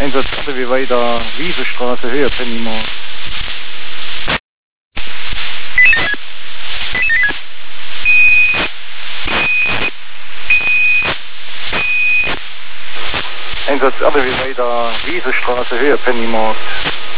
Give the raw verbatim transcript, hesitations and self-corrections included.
Einsatz alle wie weiter Wiesestraße, Höhe Pennymarkt. Einsatz alle wie weiter Wiesestraße, Höhe Pennymarkt.